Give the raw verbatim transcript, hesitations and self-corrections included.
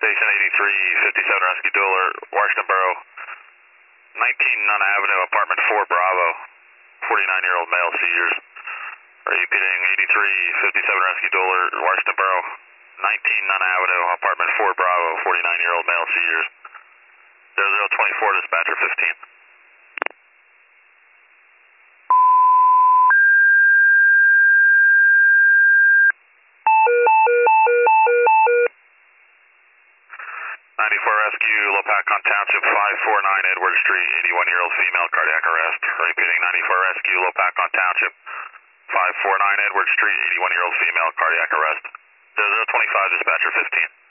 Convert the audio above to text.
Station eighty-three fifty-seven Rescue Dueler, Washington Borough, nineteen Nunna Avenue, apartment four Bravo, forty-nine-year-old male seizures. Repeating eighty-three fifty-seven Rescue Dueler, Washington Borough, nineteen Nunna Avenue, apartment four Bravo, forty-nine-year-old male seizures. zero zero twenty-four, dispatcher fifteen. ninety-four Rescue, Lopakon Township, five forty-nine Edward Street, eighty-one-year-old female, cardiac arrest. Repeating ninety-four Rescue, Lopakon Township, five forty-nine Edward Street, eighty-one-year-old female, cardiac arrest. zero zero twenty-five, dispatcher fifteen.